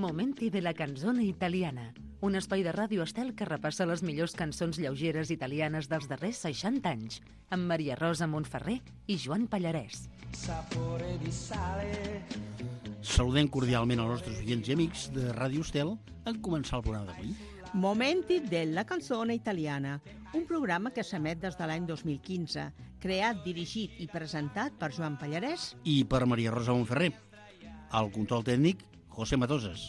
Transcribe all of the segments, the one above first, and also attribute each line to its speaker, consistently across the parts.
Speaker 1: Momenti de la canzone italiana, un espai de Ràdio Estel que repassa les millors cançons lleugeres italianes dels darrers 60 anys, amb Maria Rosa Montferrer i Joan Pallarès.
Speaker 2: Saludem cordialment als nostres oients i amics de Ràdio Estel en començar el programa d'avui.
Speaker 3: Momenti della canzone italiana, un programa que s'emet des de l'any 2015, creat, dirigit i presentat per Joan Pallarès
Speaker 2: I per Maria Rosa Montferrer. Al control tècnic, José Matoses.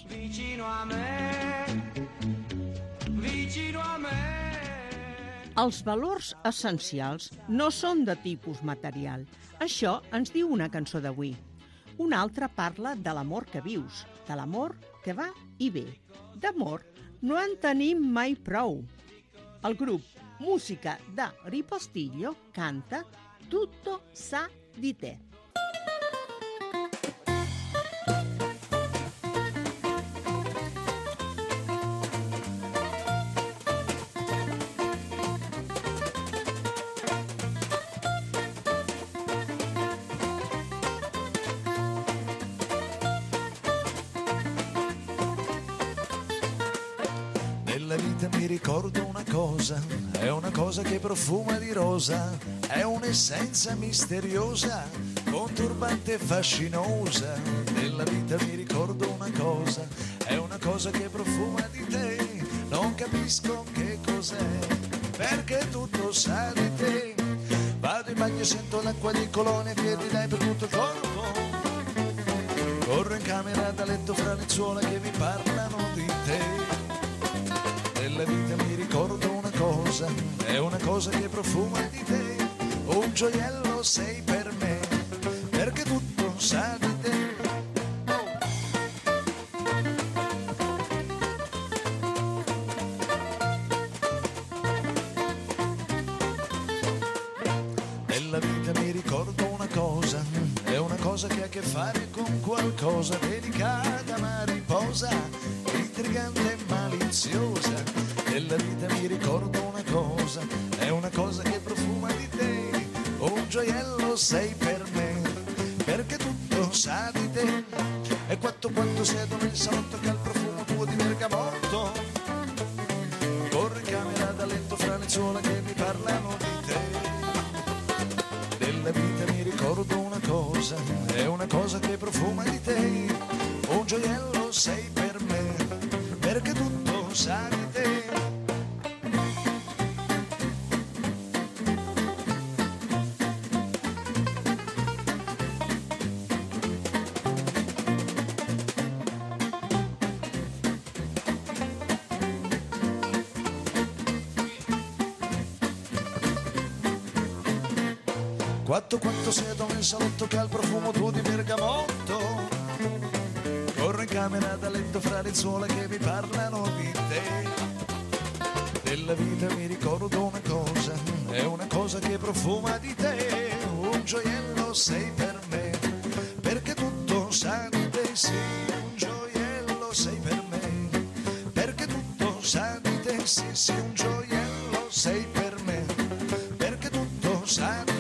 Speaker 3: Els valors essencials no són de tipus material. Això ens diu una cançó d'avui. Una altra parla de l'amor que vius, de l'amor que va i ve. D'amor no en tenim mai prou. El grup Musica da Ripostiglio canta Tutto sa di te.
Speaker 4: Nella vita mi ricordo una cosa, è una cosa che profuma di rosa, è un'essenza misteriosa, conturbante e fascinosa. Nella vita mi ricordo una cosa, è una cosa che profuma di te, non capisco che cos'è, perché tutto sa di te. Vado in bagno e sento l'acqua di colonia che ti dai per tutto il corpo, corro in camera da letto fra lenzuola che mi parlano di te. Nella vita mi ricordo una cosa, è una cosa che profuma di te, un gioiello sei per me, perché tutto sa di te. Nella vita mi ricordo una cosa, è una cosa che ha a che fare con qualcosa delicata ma riposa, intrigante e maliziosa. Nella vita mi ricordo una cosa, è una cosa che profuma di te, un gioiello sei per me, perché tutto sa di te. E quanto siedo nel salotto che ha il profumo tuo di bergamotto, corro in camera da letto fra lenzuola che mi parlano di te. Nella vita mi ricordo una cosa, è una cosa che profuma di te, un gioiello sei per me, perché tutto sa di te. Quanto siedo nel salotto che ha il profumo tuo di bergamotto, corro in camera da letto fra lenzuola che mi parlano di te. Nella vita mi ricordo una cosa, è una cosa che profuma di te, un gioiello sei per me, perché tutto sa di te, sì, un gioiello sei per me, perché tutto sa di te, sì, sì, un gioiello sei per me, perché tutto sa di te.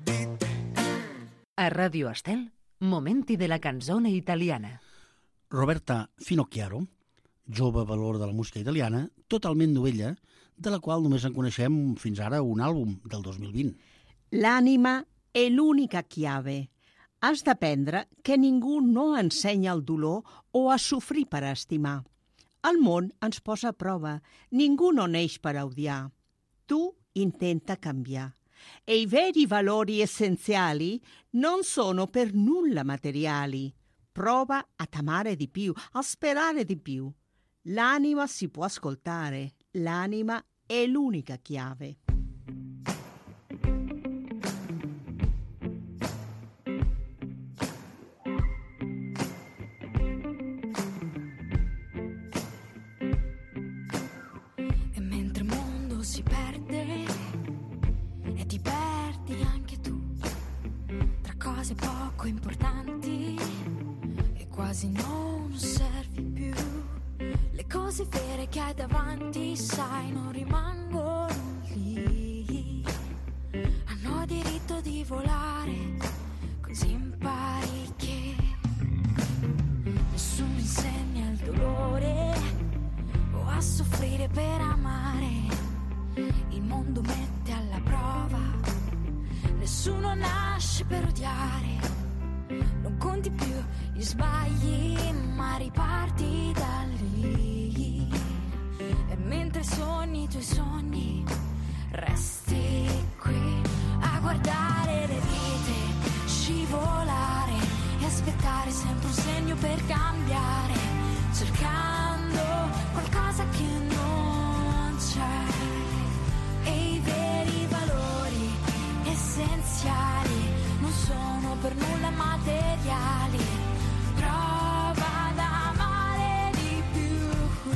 Speaker 1: A Ràdio Estel, Momenti de la canzone italiana.
Speaker 2: Roberta Finocchiaro, jove valor de la música italiana, totalment novella, de la qual només en coneixem fins ara un àlbum del 2020.
Speaker 3: L'ànima è l'unica chiave. Has d'aprendre que ningú no ensenya el dolor o a sofrir per a estimar. El món ens posa a prova. Ningú no neix per a odiar. Tu intenta canviar. E i veri valori essenziali non sono per nulla materiali. Prova a t'amare di più, a sperare di più. L'anima si può ascoltare, l'anima è l'unica chiave.
Speaker 5: E mentre il mondo si perde e ti perdi anche tu tra cose poco importanti e quasi non osservi più le cose vere che hai davanti, sai, non rimangono lì, hanno diritto di volare, così impari che nessuno insegna il dolore per odiare, non conti più gli sbagli, ma riparti da lì. E mentre sogni i tuoi sogni, resti qui a guardare le vite scivolare e aspettare sempre un segno per cambiare, cercando qualcosa che non c'è. E i veri valori essenziali non sono per nulla materiali. Prova ad amare di più.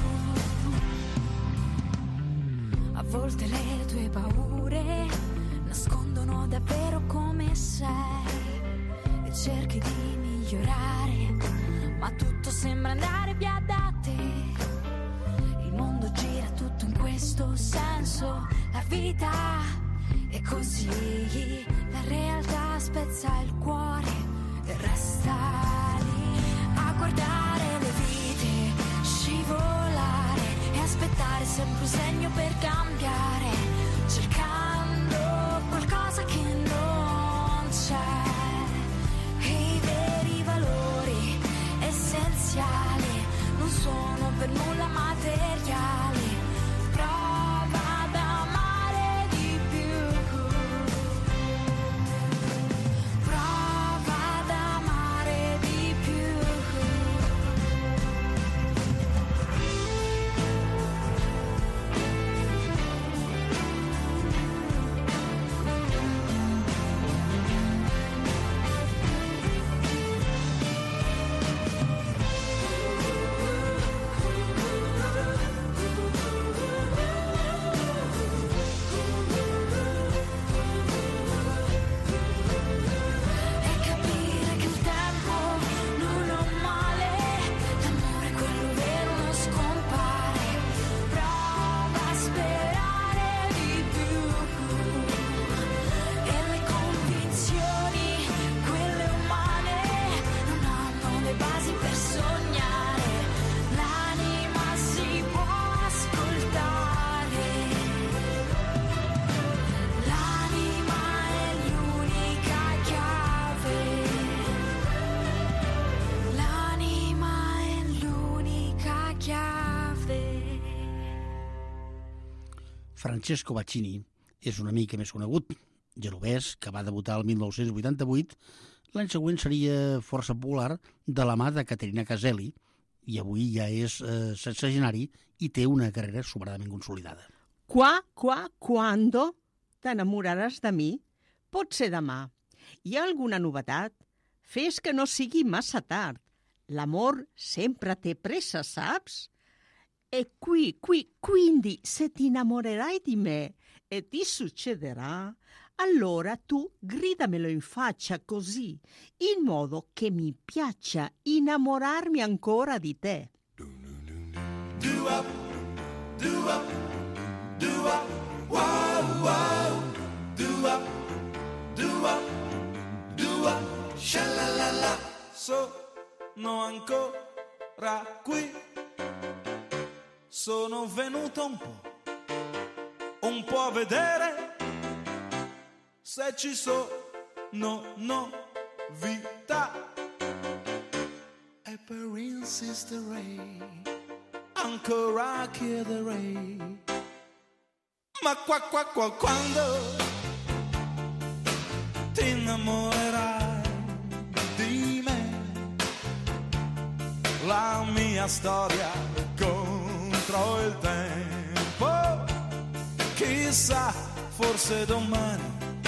Speaker 5: A volte le tue paure nascondono davvero come sei e cerchi di migliorare, ma tutto sembra andare via da te. Il mondo gira tutto in questo senso, la vita è così, la realtà spezza il cuore e resta lì a guardare le vite scivolare e aspettare sempre un segno per cambiare, cercando qualcosa che non c'è. E i veri valori essenziali non sono per nulla materiali. Prova ad amare di più. Prova ad amare di più.
Speaker 2: Francesco Baccini és una mica més conegut, genovès, que va debutar el 1988. L'any següent seria força popular de la mà de Caterina Caselli i avui ja és sexagenari i té una carrera sobradament consolidada.
Speaker 3: Quando t'enamoraràs de mi? Pot ser demà. Hi ha alguna novetat? Fes que no sigui massa tard. L'amor sempre té pressa, saps? E quindi se ti innamorerai di me e ti succederà, allora tu gridamelo in faccia così, in modo che mi piaccia innamorarmi ancora di te.
Speaker 4: Do-up, do-up, do-up, wow, wow. Do-up, do-up, do-up, sha-la-la-la.
Speaker 6: Sono ancora qui, sono venuto un po' a vedere se ci sono novità
Speaker 4: E per insistere
Speaker 6: ancora chiederei, ma quando ti innamorerai di me, la mia storia contro il tempo, chissà, forse domani,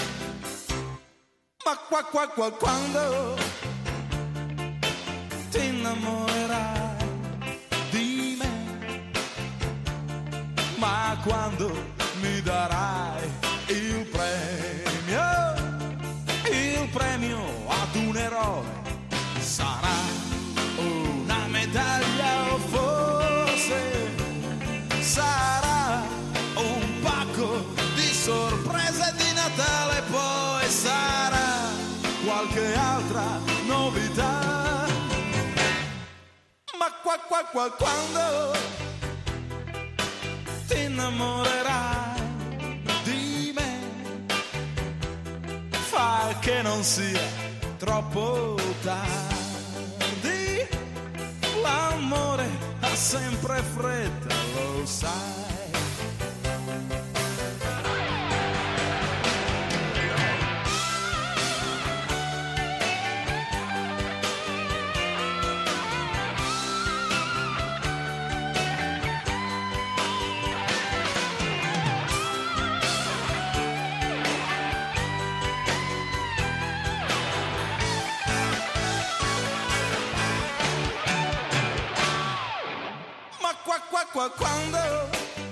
Speaker 6: ma quando ti innamorerai di me, ma quando mi darai il premio ad un eroe, sarà una medaglia o forse sarà un pacco di sorprese di Natale, poi sarà qualche altra novità, ma quando ti innamorerai di me, fai che non non sia troppo tardi. L'amore ha sempre fretta, lo sai. Quando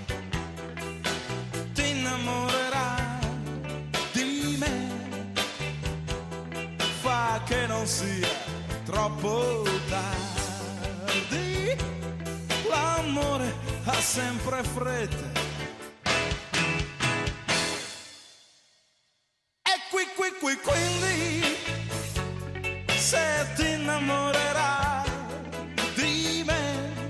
Speaker 6: ti innamorerai di me, fa che non sia troppo tardi. L'amore ha sempre fretta. E quindi se ti innamorerai di me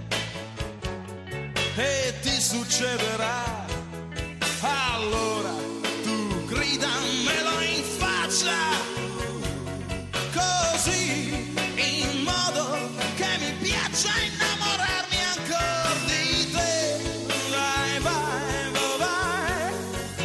Speaker 6: e ti succederà, allora tu gridammelo in faccia, così in modo che mi piaccia innamorarmi ancora di te. Vai, vai, vai,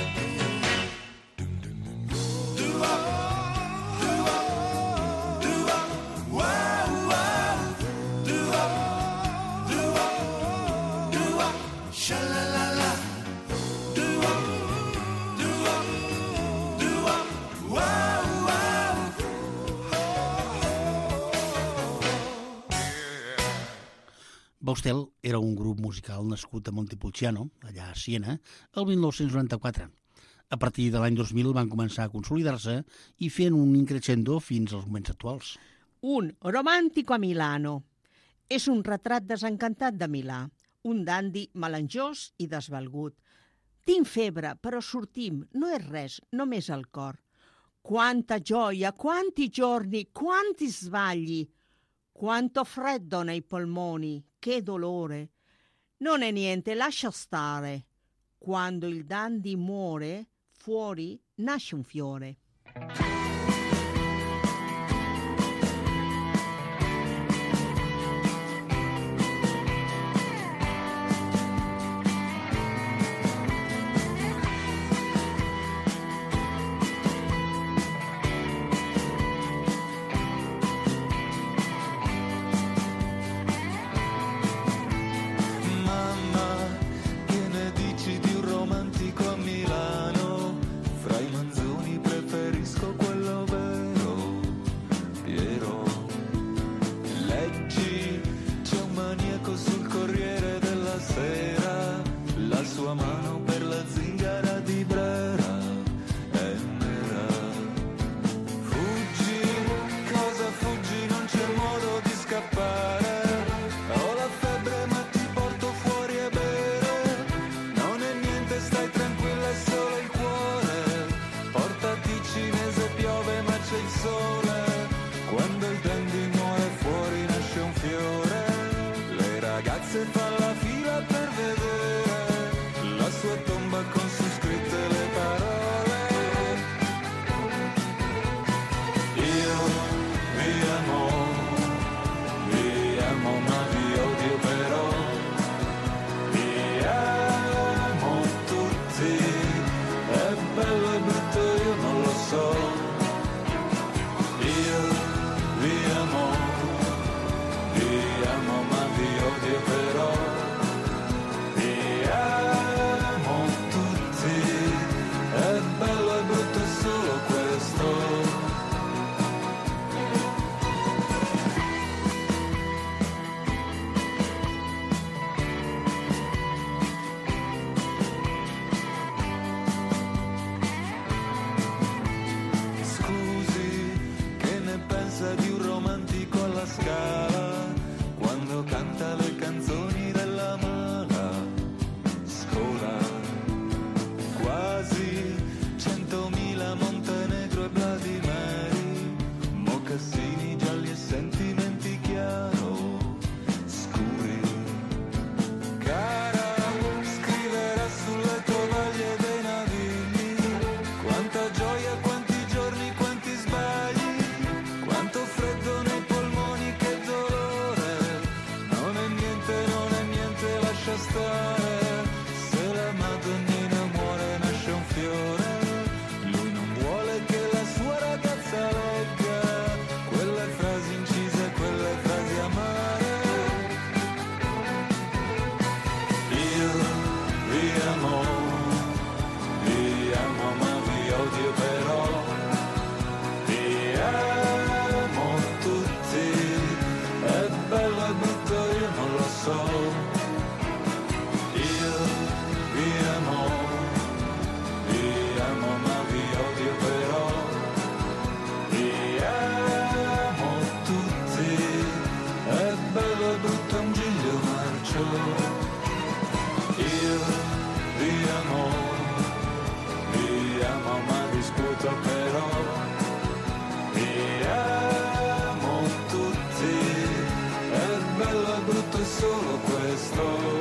Speaker 2: Baustel era un grup musical nascut a Montepulciano, allà a Siena, el 1994. A partir de l'any 2000 van començar a consolidar-se i fent un increscendo fins als moments actuals.
Speaker 3: Un romàntico a Milano. És un retrat desencantat de Milà, un dandi melangiós i desvalgut. Tinc febre, però sortim, no és res, només el cor. Quanta gioia, quanti giorni, quanti sbagli! Quanto freddo nei polmoni, che dolore! Non è niente, lascia stare. Quando il dandy muore, fuori nasce un fiore.
Speaker 6: però vi amo tutti so. Io vi amo, ma vi odio però. Vi amo tutti, è bello e brutto un giglio marcio. Io vi amo, ma discuto però. Vi amo tutti, è bello e brutto è solo questo.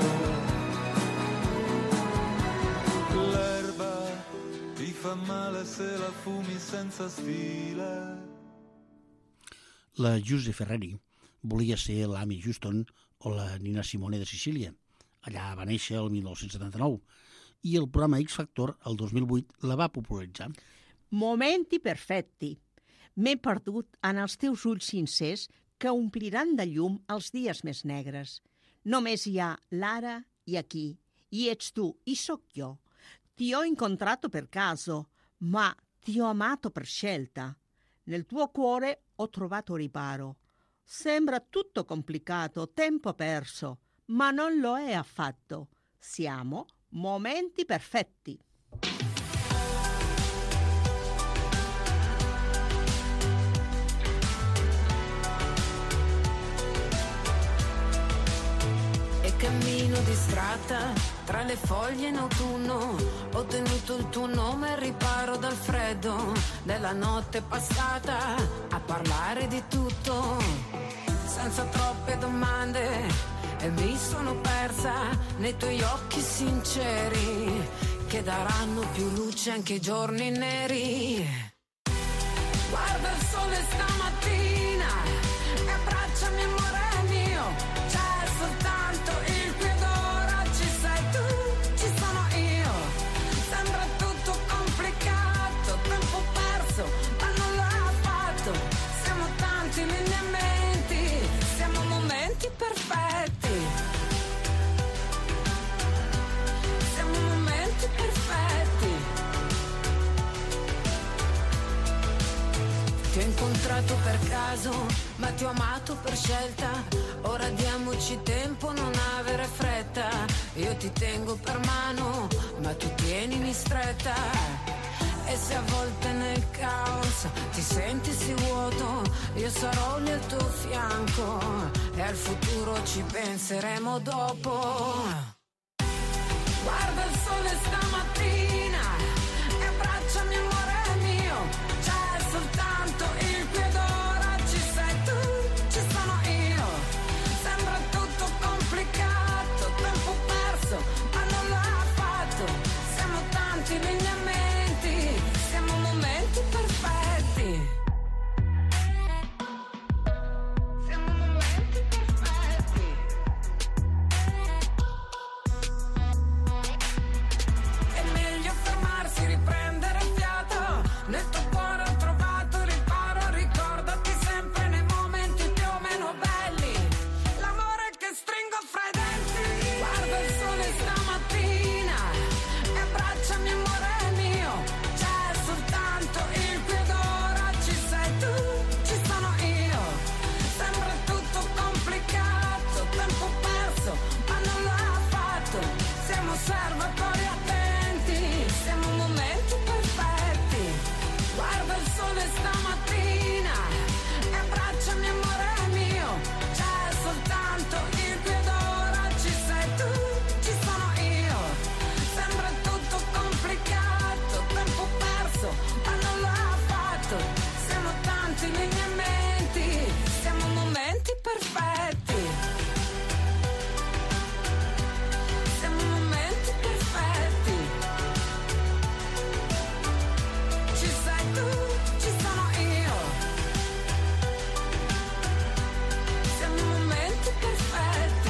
Speaker 6: L'erba ti fa male se la fumi senza stile.
Speaker 2: La Giuse Ferreri volia ser l'Amy Houston o la Nina Simone de Sicília. Allà va néixer el 1979 i el programa X Factor, el 2008, la va popularitzar.
Speaker 3: Momenti perfecti. M'he perdut en els teus ulls sincers que ompliran de llum els dies més negres. Només hi ha l'ara i aquí, i ets tu, i sóc jo. Ti ho incontrato per caso, ma ti ho amato per scelta. Nel tuo cuore ho trovato riparo. Sembra tutto complicato, tempo perso, ma non lo è affatto. Siamo momenti perfetti.
Speaker 5: E cammino distratta tra le foglie in autunno, ho tenuto il tuo nome al riparo dal freddo della notte passata, a parlare di tutto senza troppe domande. E mi sono persa nei tuoi occhi sinceri che daranno più luce anche ai giorni neri. Guarda il sole stamattina e abbracciami amore mio, c'è soltanto il qui ed ora, ci sei tu, ci sono io. Sembra tutto complicato, tempo perso, ma non lo ha fatto. Siamo tanti lineamenti, siamo momenti perfetti. Ti ho incontrato per caso, ma ti ho amato per scelta. Ora diamoci tempo, non avere fretta. Io ti tengo per mano, ma tu tienimi stretta. E se a volte nel caos ti senti sì vuoto, io sarò lì al tuo fianco e al futuro ci penseremo dopo. Guarda il sole stamattina e abbracciami amore mio, c'è soltanto il qui ed ora, ci sei tu, ci sono io. Sembra tutto complicato, tempo perso, ma non lo ha fatto. Siamo tanti lineamenti, siamo momenti perfetti. Siamo momenti perfetti. È meglio fermarsi, riprendere fiato. Nel tuo cuore ho trovato riparo, ricordati sempre nei momenti più o meno belli. L'amore che stringo fra i denti. Guarda il sole stamattina e abbracciami amore mio, c'è soltanto il qui ed ora, ci sei tu, ci sono io. Sembra tutto complicato, tempo perso, ma non lo ha fatto. Siamo osservatori attenti, siamo momenti perfetti. Guarda il sole stamattina e abbracciami amore mio, c'è soltanto il qui ed ora, ci sei tu, ci sono io. Sembra tutto complicato, tempo perso, ma non lo ha fatto. Siamo tanti lineamenti, siamo momenti perfetti. Siamo momenti perfetti. Ci sei tu, ci sono io. Siamo momenti perfetti.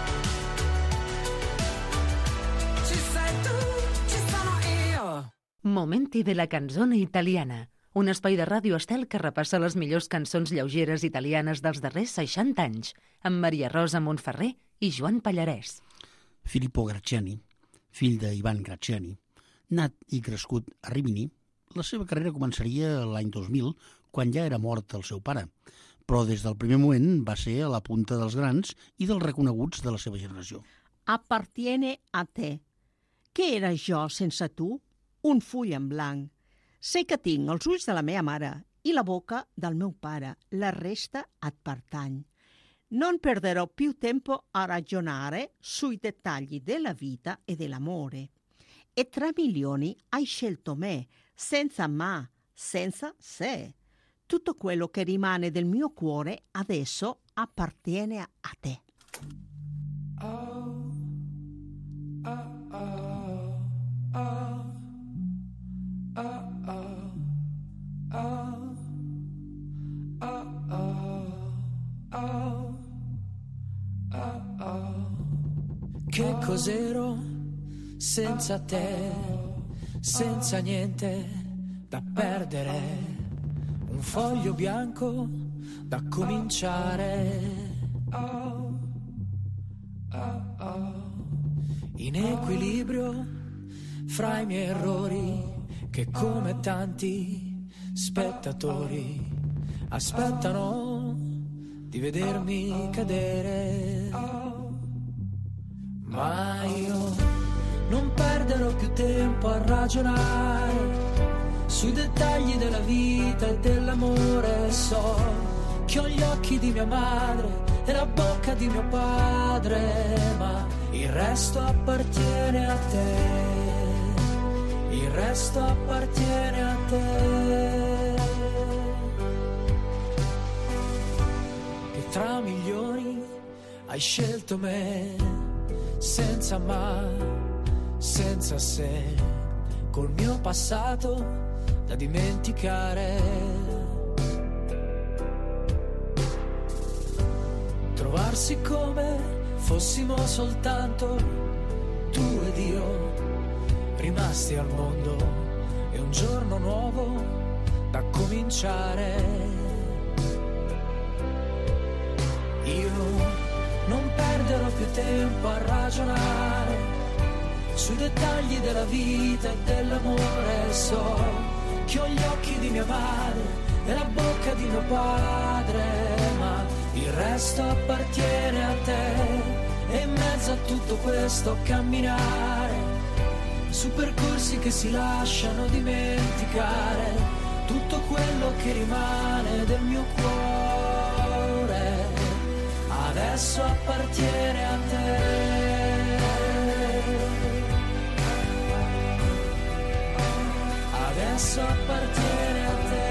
Speaker 5: Ci sei tu, ci sono io.
Speaker 1: Momenti de la canzone italiana, un espai de Ràdio Estel que repassa les millors cançons lleugeres italianes dels darrers 60 anys, amb Maria Rosa Montferrer i Joan Pallarès.
Speaker 2: Filippo Gracciani, fill d'Ivan Gracciani, nat i crescut a Rimini, la seva carrera començaria l'any 2000, quan ja era mort el seu pare, però des del primer moment va ser a la punta dels grans i dels reconeguts de la seva generació.
Speaker 3: Appartiene a te. Què era jo sense tu? Un full en blanc. Sé que tinc els ulls de la meva mare i la boca del meu pare. La resta et pertany. Non perderò più tempo a ragionare sui dettagli della vita e dell'amore. E 3 milioni hai scelto me, senza ma, senza se. Tutto quello che rimane del mio cuore adesso appartiene a te.
Speaker 7: Che cos'ero senza te, senza niente da perdere, un foglio bianco da cominciare. In equilibrio fra i miei errori che come tanti spettatori aspettano di vedermi cadere. Ma io non perderò più tempo a ragionare sui dettagli della vita e dell'amore. So che ho gli occhi di mia madre e la bocca di mio padre, ma il resto appartiene a te, il resto appartiene a te. E tra milioni hai scelto me, senza ma, senza se, col mio passato da dimenticare. Trovarsi come fossimo soltanto tu ed io, rimasti al mondo, e un giorno nuovo da cominciare. Io non perderò più tempo a ragionare sui dettagli della vita e dell'amore. So che ho gli occhi di mia madre e la bocca di mio padre, ma il resto appartiene a te. E in mezzo a tutto questo camminare su percorsi che si lasciano dimenticare, tutto quello che rimane del mio cuore adesso appartiene a te. Adesso appartiene a te.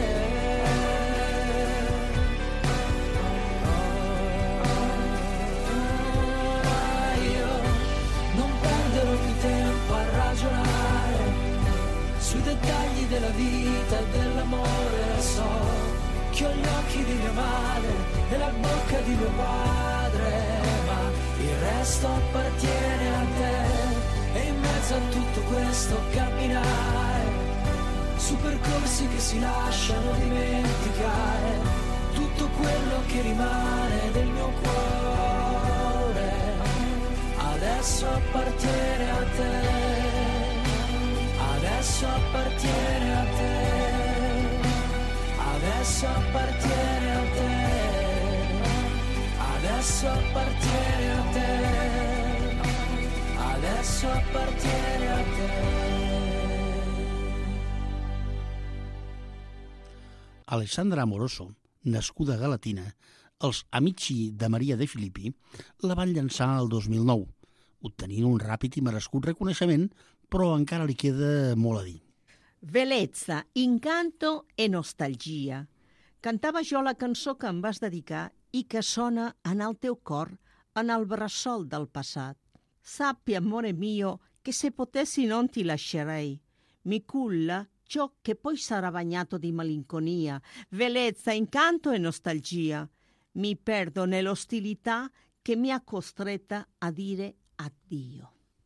Speaker 7: Io non perderò più tempo a ragionare sui dettagli della vita e dell'amore. So che ho gli occhi di mia madre e la bocca di mio padre, ma il resto appartiene a te. E in mezzo a tutto questo camminare su percorsi che si lasciano dimenticare, tutto quello che rimane del mio cuore adesso appartiene a te. Adesso appartiene a te. Adesso appartiene a te, adesso appartiene a te, adesso appartiene a te.
Speaker 2: Alessandra Amoroso, nascuda a Galatina, els Amici de Maria De Filippi la van llançar el 2009, obtenint un ràpid i merescut reconeixement, però encara li queda molt a dir.
Speaker 3: Bellezza, incanto e nostalgia. Cantava jo la cançó que em vas dedicar i que sona en el teu cor, en el bressol del passat. Sappi, amore mio, che se potessi non ti lascerei. Mi culla ciò che poi sarà bagnato di malinconia, bellezza, incanto e nostalgia. Mi perdo nell'ostilità che mi ha costretta a dire addio.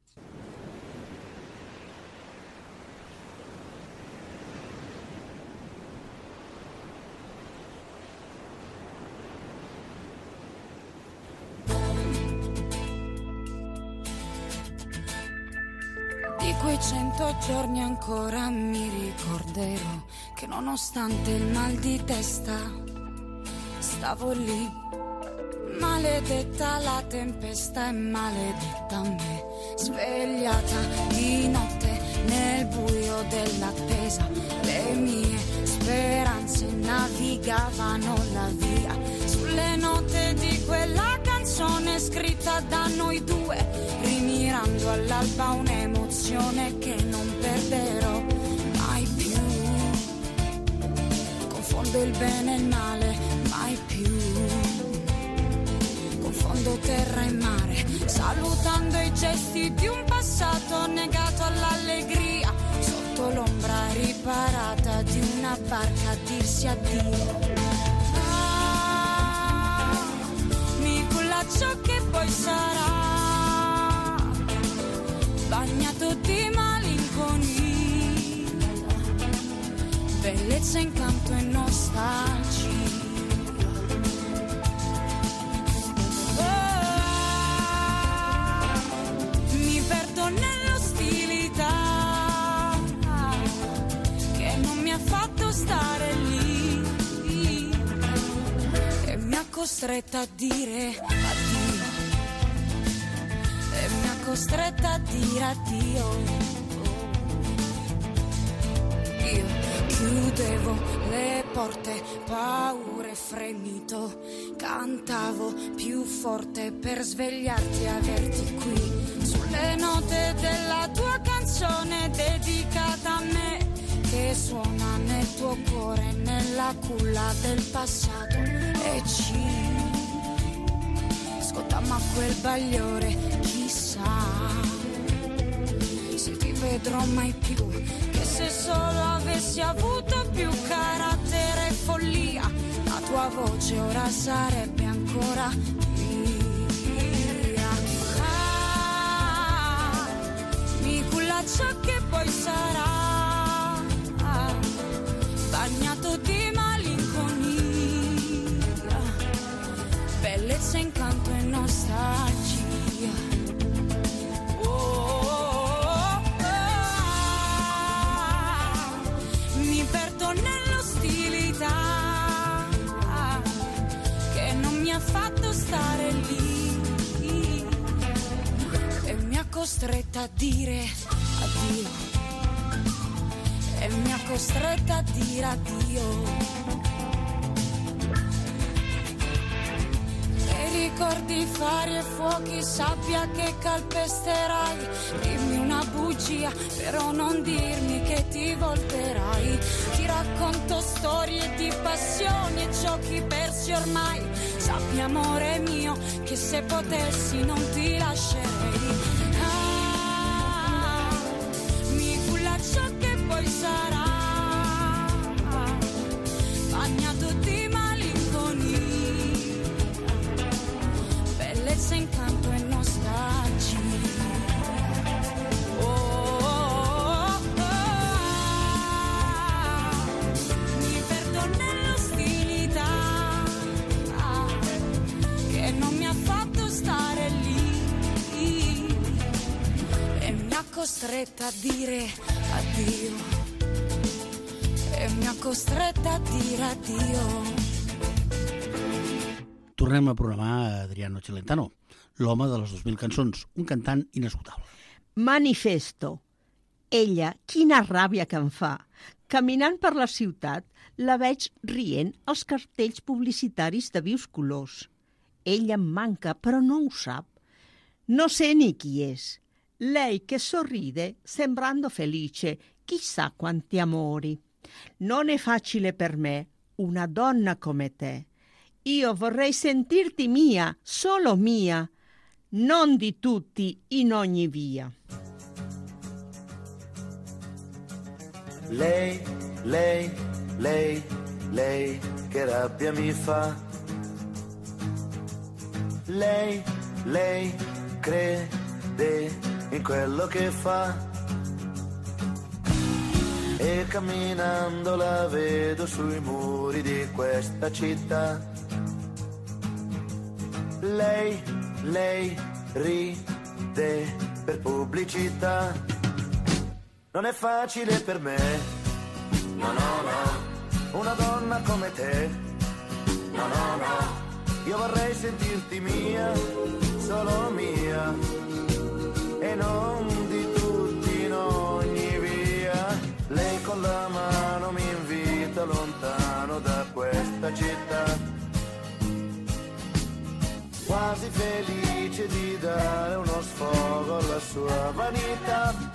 Speaker 5: Di quei 100 giorni ancora mi ricorderò che nonostante il mal di testa stavo lì, maledetta la tempesta e maledetta me, svegliata di notte nel buio dell'attesa. Le mie speranze navigavano la via sulle note di quella canzone scritta da noi due, rimirando all'alba un'emozione che non perderò mai più. Confondo il bene e il male, mai più. Confondo terra e mare, salutando i gesti di un passato negato all'allegria, sotto l'ombra riparata di una barca a dirsi addio. Mi culla ciò che poi sarà, bagnato di malinconia, bellezza, incanto e nostalgia. Mi perdo nell'ostilità che non mi ha fatto stare lì e mi ha costretta a dire addio, e mi ha costretta a dire addio. Io chiudevo le porte, paure, fremito, cantavo più forte per svegliarti e averti qui, sulle note della tua canzone dedicata a me, che suona nel tuo cuore, nella culla del passato. E ci scottammo a quel bagliore, chissà se ti vedrò mai più, che se solo avessi avuto più carattere e follia, la tua voce ora sarebbe ancora mia. Mi culla ciò che poi sarà, bagnato di malinconia, bellezza, incanto e nostalgia. Mi perdo nell'ostilità che non mi ha fatto stare lì e mi ha costretta a dire addio, e mi ha costretta a dire addio. Ricordi fari e fuochi, sabbia che calpesterai, dimmi una bugia, però non dirmi che ti volterai. Ti racconto storie di passioni e giochi persi ormai, sappi amore mio che se potessi non ti lascerei. Mi culla ciò che poi sarà, bagnato di malinconia, bellezza, incanto e nostalgia. Mi perdo nell'ostilità che non mi ha fatto stare lì e mi ha costretta a dire addio, e mi ha costretta a dire addio.
Speaker 2: Tornem a programar Adriano Celentano, l'home de les 2.000 cançons, un cantant inesgotable.
Speaker 3: Manifesto. Ella, quina ràbia que em fa. Caminant per la ciutat, la veig rient als cartells publicitaris de vius colors. Ella em manca, però no ho sap. No sé ni chi és. Lei che sorride, sembrando felice, chissà quanti amori. Non è facile per me, una donna come te. Io vorrei sentirti mia, solo mia, non di tutti in ogni via.
Speaker 8: Lei, che rabbia mi fa. Lei crede in quello che fa. E camminando la vedo sui muri di questa città. Lei ride per pubblicità. Non è facile per me, no, una donna come te. no, no, no, io vorrei sentirti mia, solo mia, e non di tutti in ogni via. Lei con la mano mi invita lontano da questa città, quasi felice di dare uno sfogo alla sua vanità.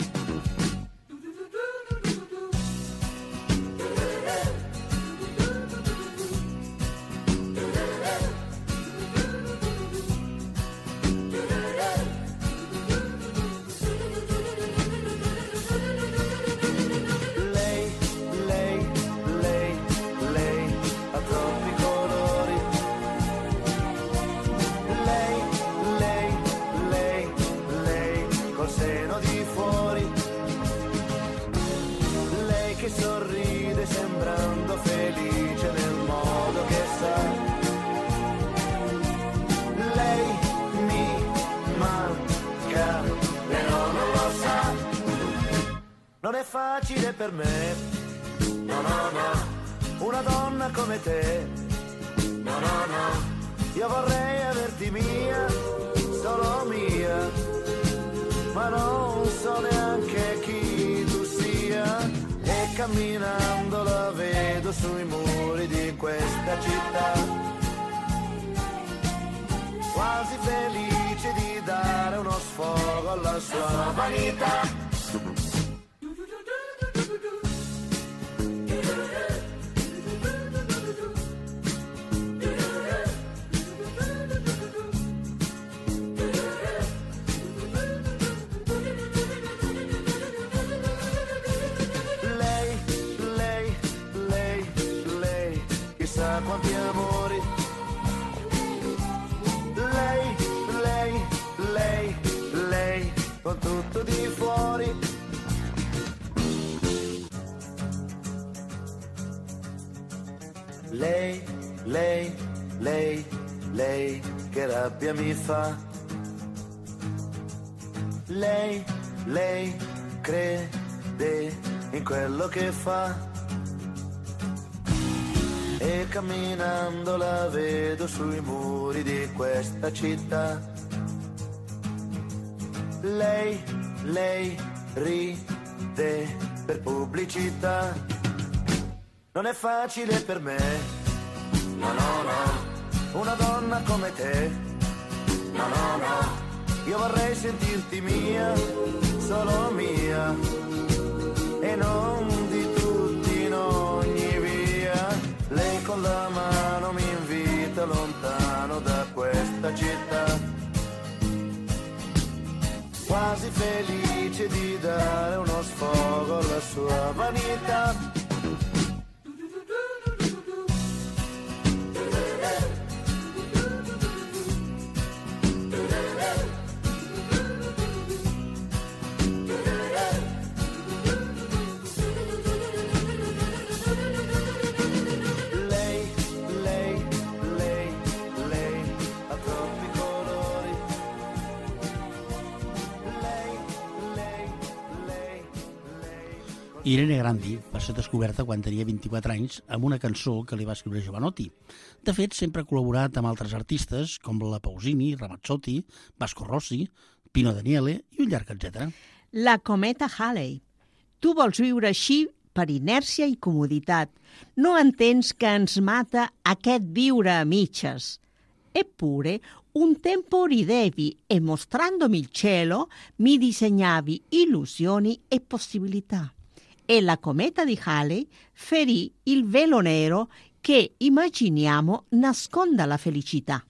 Speaker 8: Non è facile per me, no, no, no, una donna come te, no, no, no, io vorrei averti mia, solo mia, ma non so neanche chi tu sia, e camminando la vedo sui muri di questa città, quasi felice di dare uno sfogo alla sua vanità. Quanti amori, lei, con tutto di fuori. Lei, che rabbia mi fa. Lei crede in quello che fa. E camminando la vedo sui muri di questa città. Lei ride per pubblicità. Non è facile per me, no, no, no, una donna come te, no, no, no, io vorrei sentirti mia, solo mia, e non di tutti in ogni via. Lei con la mano mi invita lontano da questa città, quasi felice di dare uno sfogo alla sua vanità.
Speaker 2: Irene Grandi va ser descoberta quan tenia 24 anys amb una cançó que li va escriure Jovanotti. De fet, sempre ha col·laborat amb altres artistes com la Pausini, Ramazzotti, Vasco Rossi, Pino Daniele i un llarg etcètera.
Speaker 3: La cometa Halley. Tu vols viure així per inèrcia i comoditat. No entens que ens mata aquest viure a mitges. Eppure, un tempo ridevi e mostrandomi il cielo mi disegnavi illusioni e possibilità. E la cometa di Halley ferì il velo nero che immaginiamo nasconda la felicità.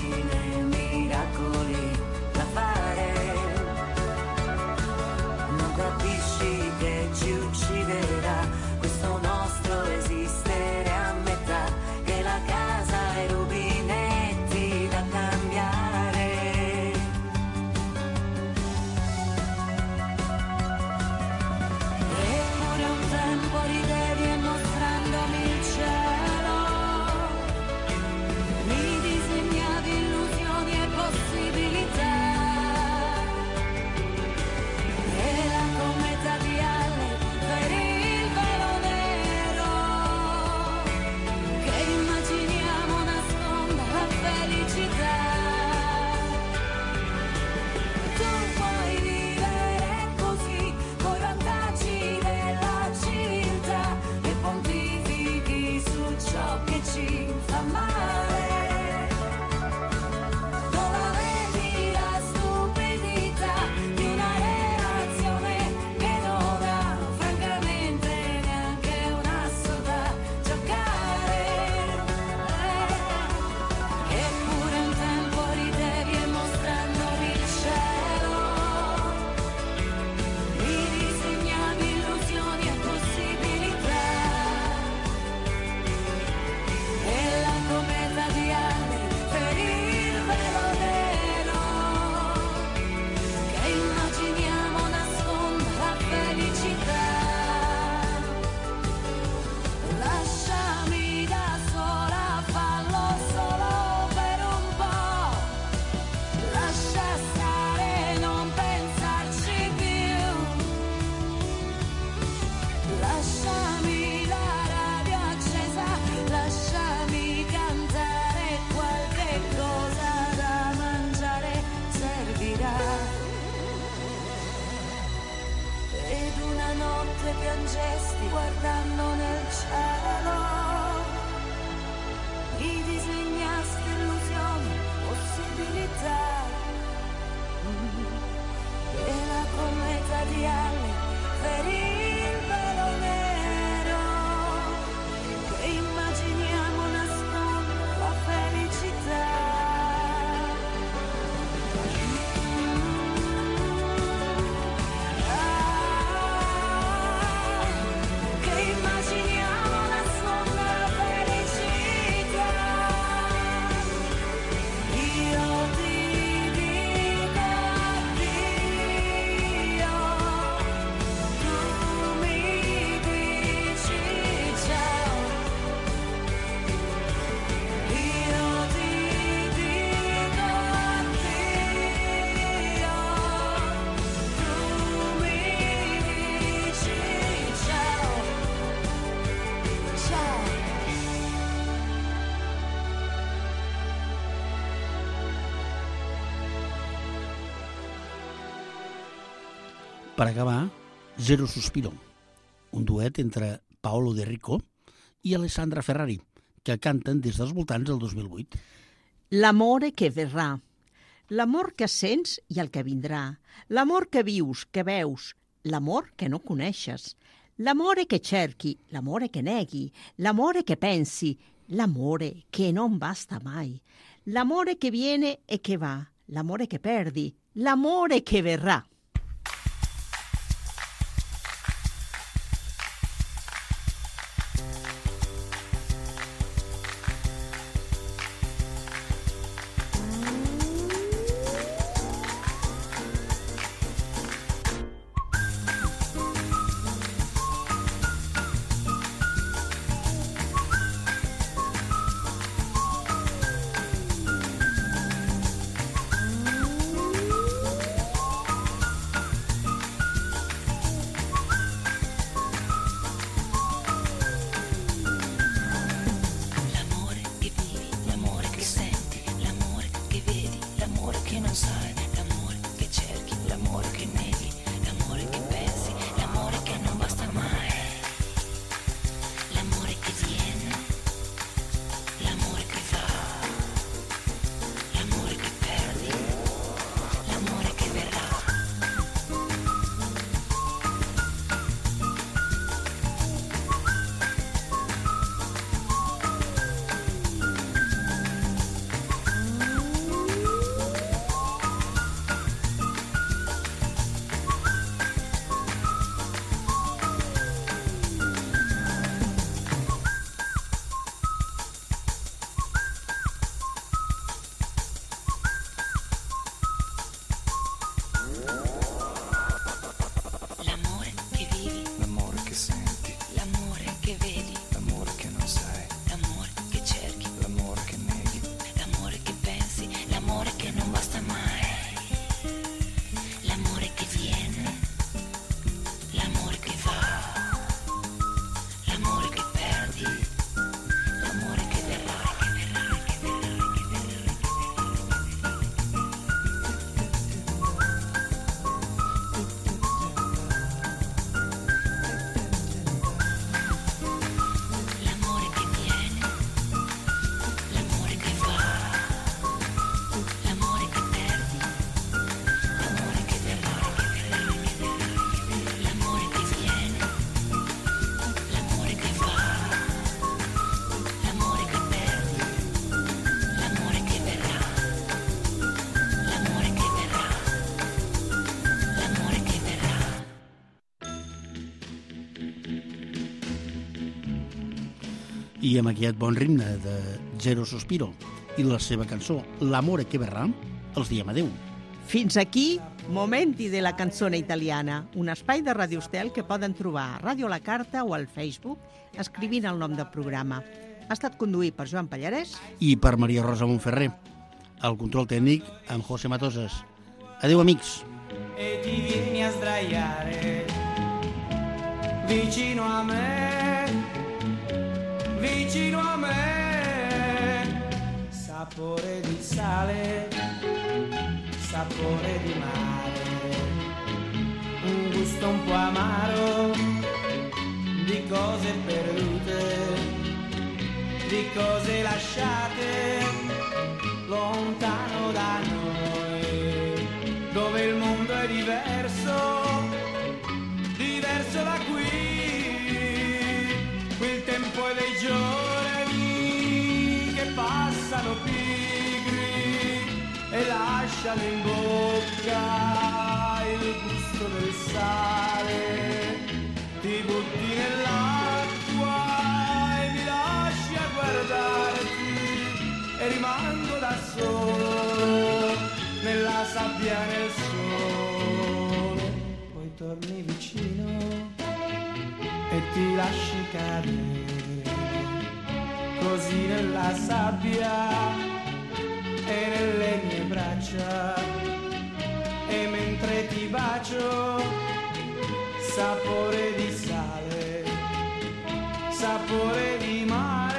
Speaker 5: Non guardando nel cielo, mi disegnasti illusioni, possibilità, e la cometa di alle per il velo nero, che immaginiamo nasconde la felicità.
Speaker 2: Per acabar, Zero Suspiro, un duet entre Paolo De Rico i Alessandra Ferrari, que canten des dels voltants del 2008.
Speaker 3: L'amore que verrà, l'amor que sents i el que vindrà, l'amor que vius, que veus, l'amor que no coneixes, l'amore che cerchi, l'amore che neghi, l'amore che pensi, l'amore che non basta mai, l'amore che viene e che va, l'amore che perdi, l'amore che verrà.
Speaker 2: I amb aquest bon ritme de Zero Suspiro i la seva cançó L'amore che verrà, els diem adeu.
Speaker 3: Fins aquí Momenti de la canzone italiana, un espai de Radio Estel que poden trobar a Radio La Carta o al Facebook escrivint el nom del programa. Ha estat conduït per Joan Pallarès
Speaker 2: i per Maria Rosa Montferrer. El control tècnic amb José Matoses. Adeu, amics.
Speaker 7: E ti vieni a sdraiare vicino a me, vicino a me. Sapore di sale, sapore di mare, un gusto un po' amaro di
Speaker 9: di cose perdute, di cose lasciate lontano da noi, dove il mondo è diverso, diverso da qui. Qui il tempo è dei giorni che passano pigri e lasciano in bocca il gusto del sale. Ti butti nell'acqua e mi lasci a guardarti e rimango da solo nella sabbia, nel sole. Poi torni vicino e ti lasci cadere così nella sabbia e nelle mie braccia, e mentre ti bacio sapore di sale, sapore di mare.